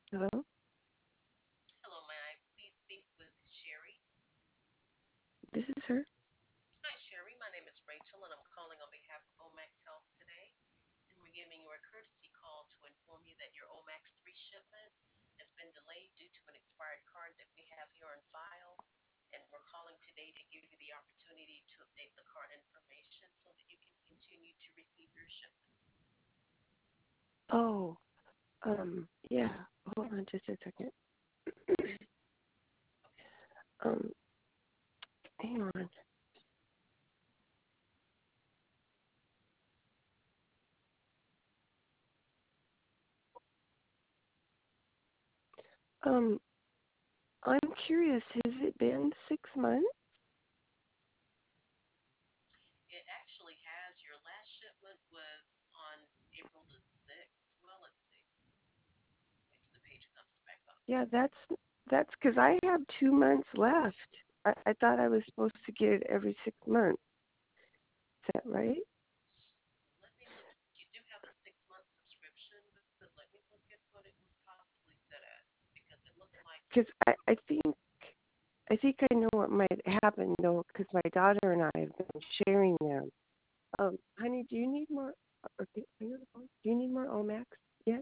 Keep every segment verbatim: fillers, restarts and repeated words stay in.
Hello, Hello, may I please speak with Sherry? this is her. Hi, Sherry. My name is Rachel, and I'm calling on behalf of Omax Health today. And we're giving you a courtesy call to inform you that your Omax three shipment has been delayed due to an expired card that we have here on file. And we're calling today to give you the opportunity to update the card information so that you can continue to receive your shipment. Oh, um, yeah. Hold on just a second. Okay. Um, hang on. Um, I'm curious. Has it been six months? It actually has your last shipment was on April the sixth. Well, let's see. Wait till the page comes back up. Yeah, that's that's because I have two months left. I, I thought I was supposed to get it every six months. Is that right? Let me look. You do have a six month subscription, but let me look at what it was possibly set at because it looks like. Because I, I think I think I know what might happen though. Because my daughter and I have been sharing them. Um, honey, do you need more? Or do are you on the phone? Do you need more Omax yet?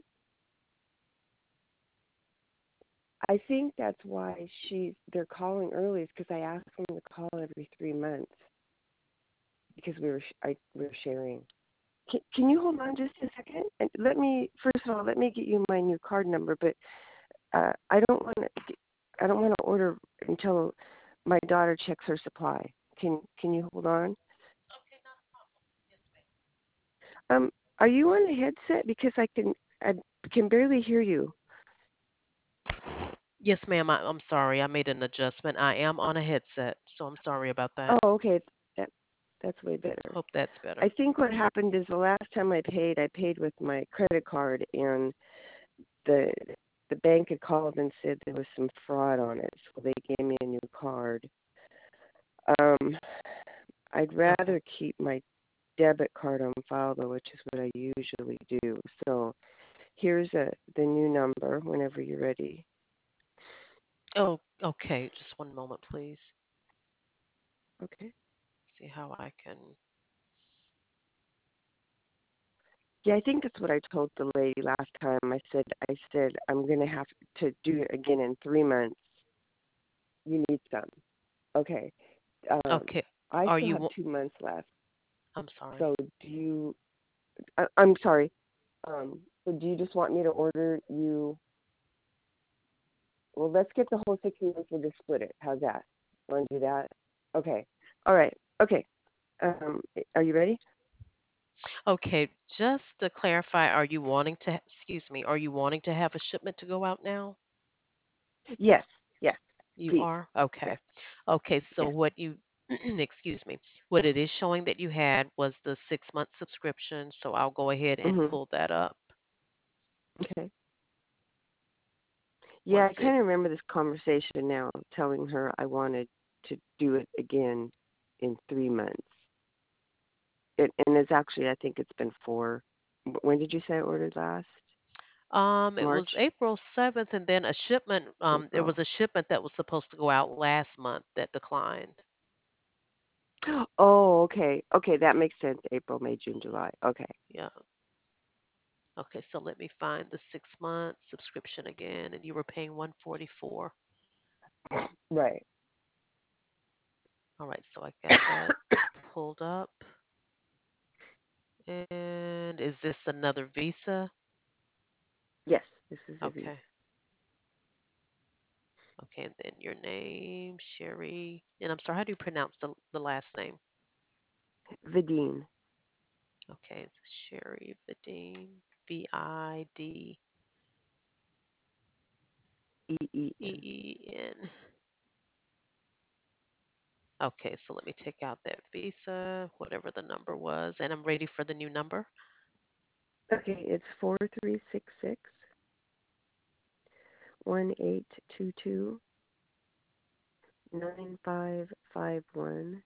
I think that's why she's they're calling early is because I asked them to call every three months because we were I we were sharing. Can, can you hold on just a second? And let me first of all let me get you my new card number. But uh, I don't want to I don't want to order until my daughter checks her supply. Can can you hold on? Okay, not a problem. Yes, ma'am. Um, are you on a headset because I can I can barely hear you. Yes, ma'am. I, I'm sorry. I made an adjustment. I am on a headset, so I'm sorry about that. Oh, okay. That that's way better. Hope that's better. I think what happened is the last time I paid, I paid with my credit card, and the the bank had called and said there was some fraud on it, so they gave me a new card. Um, I'd Okay. rather keep my debit card on file though, which is what I usually do. So here's a the new number whenever you're ready. Oh, okay. Just one moment, please. Okay. See how I can. Yeah, I think that's what I told the lady last time. I said I said I'm gonna have to do it again in three months. You need some. Okay. Um, Okay. I Are still you? have wa- two months left. I'm sorry. So do you? I, I'm sorry. Um, so do you just want me to order you? Well, let's get the whole six months and just split it. How's that? Want to do that? Okay. All right. Okay. Um, are you ready? Okay. Just to clarify, are you wanting to? Excuse me. Are you wanting to have a shipment to go out now? Yes. Yes. You Please. are? Okay. Yes. Okay, so Yes. what you, excuse me, what it is showing that you had was the six month subscription. So I'll go ahead and Mhm. pull that up. Okay. Yeah, Once I it, kind of remember this conversation now, telling her I wanted to do it again in three months. It, and it's actually, I think it's been four. When did you say I ordered last? um, it was March, April seventh, and then a shipment, um, there was April. a shipment that was supposed to go out last month that declined. Oh, okay. Okay, that makes sense. April, May, June, July. Okay. Yeah. Okay, so let me find the six month subscription again, and you were paying one forty-four. Right. All right, so I got that pulled up. And is this another Visa? Yes, this is a Visa. Okay. Okay, and then your name, Sherry. And I'm sorry, how do you pronounce the the last name? Vidine. Okay, it's Sherry Vidine, V I D E E E N. E N. Okay, so let me take out that Visa, whatever the number was, and I'm ready for the new number. Okay, it's four three six six one eight two two nine five five one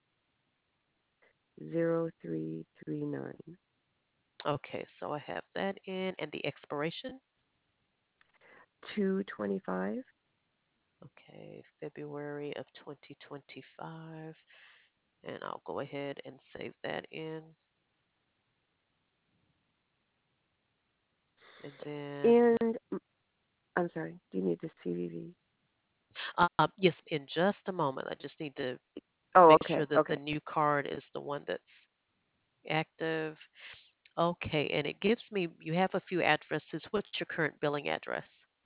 zero three three nine. Okay, so I have that in, and the expiration. two twenty-five. Okay, February of twenty twenty-five. And I'll go ahead and save that in. And then, And mm, I'm sorry, do you need the C V V? uh, yes, in just a moment, I just need to Oh, make okay, sure that the okay. new card is the one that's active. Okay, and it gives me, you have a few addresses. What's your current billing address?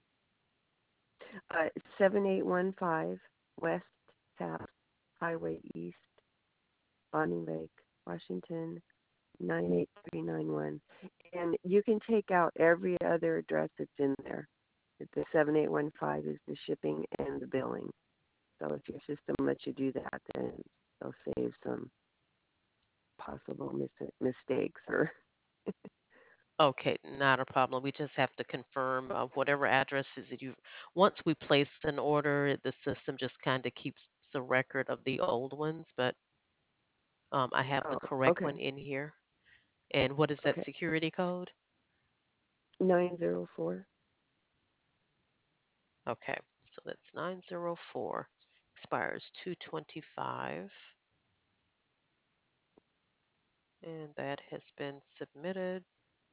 Uh, seven eight one five West Taft Highway East, Bonnie Lake, Washington, nine eight three nine one. And you can take out every other address that's in there. The seven eight one five is the shipping and the billing. So if your system lets you do that, then they'll save some possible mis- mistakes or Okay, not a problem. We just have to confirm uh, whatever addresses that you. Once we place an order, the system just kind of keeps a record of the old ones, but um, I have the oh, correct one okay, in here. And what is that okay. security code? Nine zero four. Okay, so that's nine zero four, expires two twenty-five, and that has been submitted.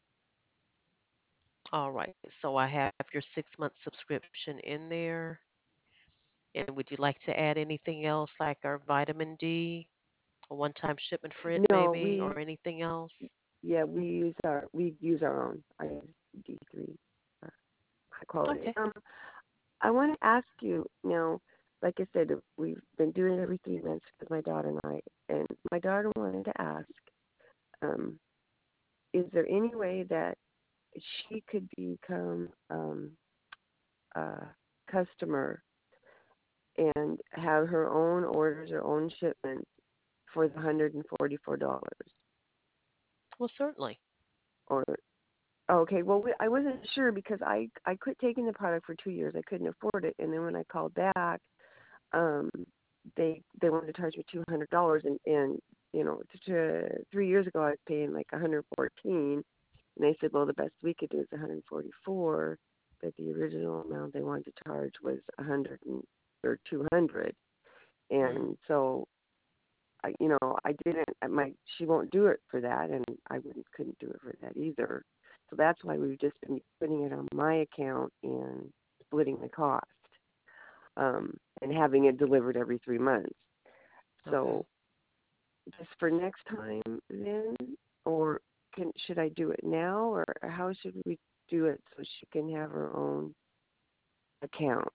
All right, so I have your six month subscription in there. And would you like to add anything else, like our vitamin D, a one time shipment for it, No, maybe, or we anything else? yeah we use our we use our own. I use D three, uh, high quality. Okay. Um, I want to ask you now. Like I said, we've been doing it every three months with my daughter and I. And my daughter wanted to ask, um, is there any way that she could become um, a customer and have her own orders or own shipments for the one hundred forty-four dollars? Well, certainly. Or okay, well, we, I wasn't sure because I I quit taking the product for two years. I couldn't afford it, and then when I called back, um, they they wanted to charge me two hundred dollars, and and you know, to, to, three years ago I was paying like one hundred fourteen, and they said, well, the best we could do is one hundred forty-four, but the original amount they wanted to charge was one hundred and, or two hundred, Mm. and so I, you know, I didn't. My she won't do it for that, and I wouldn't couldn't do it for that either. So that's why we've just been putting it on my account and splitting the cost, um, and having it delivered every three months. Okay. So just for next time, then, or can should I do it now, or how should we do it so she can have her own account?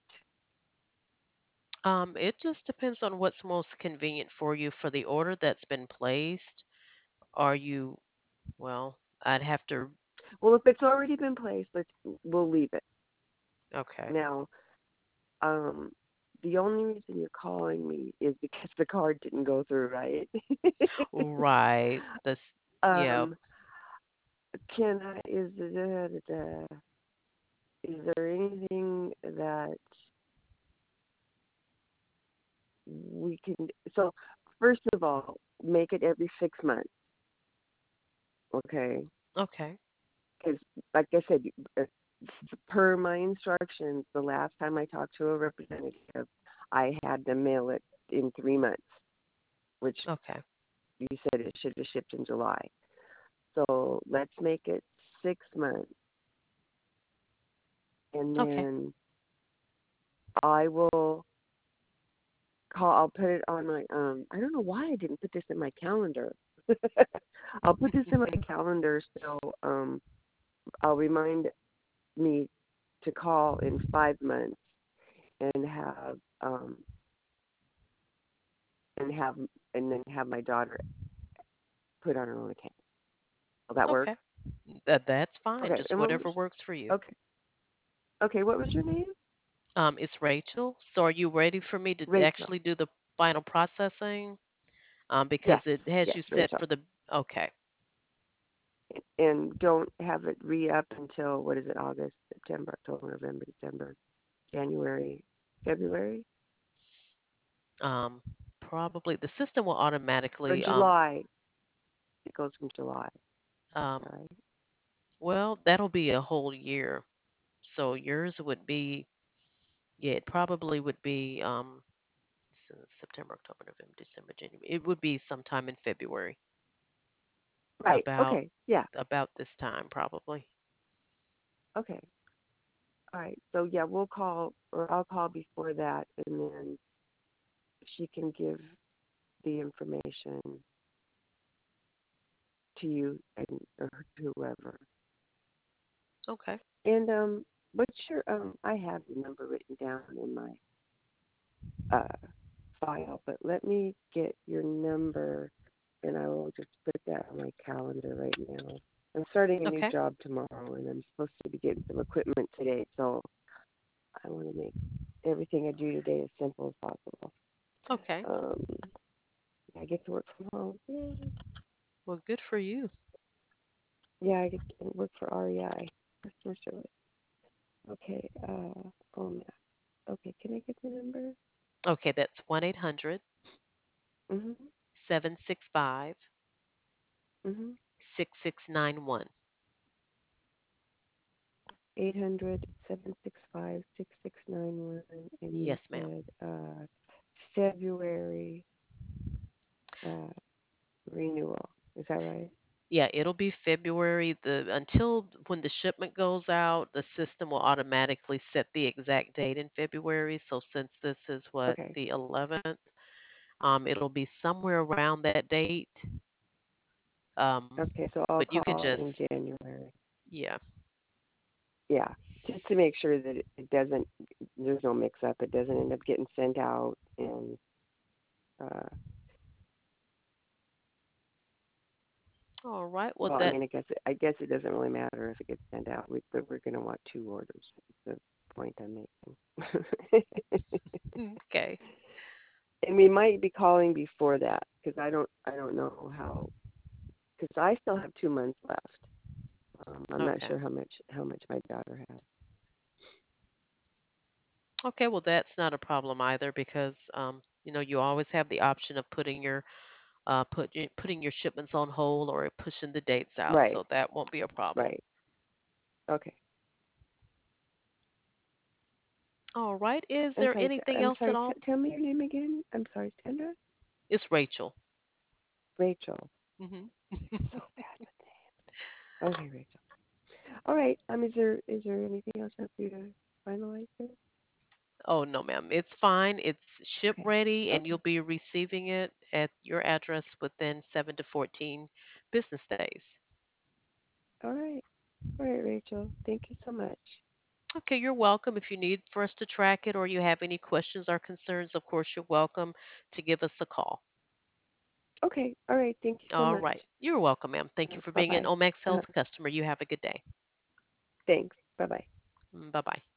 Um, it just depends on what's most convenient for you for the order that's been placed. Are you, well, I'd have to, Well, if it's already been placed, let's we'll leave it okay. now. Um, the only reason you're calling me is because the card didn't go through, right? Right. That's, yeah. um, can I, is there, is there anything that we can, so first of all, make it every six months, okay? Okay. Because, like I said, uh, per my instructions, the last time I talked to a representative, I had to mail it in three months, which Okay. you said it should have shipped in July. So let's make it six months, and Okay. then I will call. I'll put it on my. Um, I don't know why I didn't put this in my calendar. I'll put this in my calendar so um, I'll remind me to call in five months and have um, and have and then have my daughter put on her own account. Will that work? Okay. That that's fine. Okay. Just And what was whatever works for you. okay? Okay. What was your name? Um, it's Rachel. So are you ready for me to Rachel. actually do the final processing? Um, because Yes. it has Yes, you set Rachel. for the okay. And don't have it re-up until what is it? August, September, October, November, December, January, February, Um, probably the system will or automatically um July. It goes from July. um All right. well, that'll be a whole year. So yours would be, yeah, it probably would be um S- September, October, November, December, January. It would be sometime in February, Right. about Okay. Yeah. about this time probably. Okay. All right. So yeah, we'll call, or I'll call before that, and then she can give the information to you and or to whoever. Okay. And um, what's your um? I have the number written down in my uh file, but let me get your number, and I will just put that on my calendar right now. I'm starting a new Okay. job tomorrow, and I'm supposed to be getting some equipment today, so I want to make everything I do today as simple as possible. Okay. Um, I get to work from home. Yeah, Well, good for you. yeah, I get to work for R E I, customer service. Okay, uh, oh, Matt. Okay, can I get the number? Okay, that's one eight hundred Mhm, seven six five mhm. six six nine one. Eight hundred seven six five six six nine one, and you Yes, ma'am. said uh, February uh, renewal. Is that right? Yeah, it'll be February. The until when the shipment goes out, the system will automatically set the exact date in February. So since this is what Okay. the eleventh, um, it'll be somewhere around that date. Um, Okay, so I'll but you can call just, in January. yeah. Yeah, just to make sure that it, it doesn't, there's no mix up. It doesn't end up getting sent out. And, uh, All right. Well, well, I that mean, I guess, it, I guess it doesn't really matter if it gets sent out, we, but we're going to want two orders. That's the point I'm making. okay. And we might be calling before that because I don't, I don't know how, because I still have two months left. Um, I'm not Okay. sure how much, how much my daughter has. Okay. Well, that's not a problem either because um, you know, you always have the option of putting your uh put putting your shipments on hold or pushing the dates out, Right, so that won't be a problem. right. Okay. All right. Is I'm there sorry. anything I'm else at sorry. all? T- tell me your name again. I'm sorry, Sandra. It's Rachel. Rachel. Hmm. So bad with names. Okay, Rachel. All right. Um, is there is there anything else I have for you to finalize here? Oh no, ma'am. It's fine. It's ship Okay. ready, and you'll Okay. be receiving it at your address within seven to fourteen business days. All right. All right, Rachel. Thank you so much. Okay, you're welcome. If you need for us to track it or you have any questions or concerns, of course, you're welcome to give us a call. Okay. All right. Thank you so All much. right. You're welcome, ma'am. Thank Uh, you for bye being an bye. Omax Uh, Health customer. You have a good day. thanks. Bye bye. Bye bye.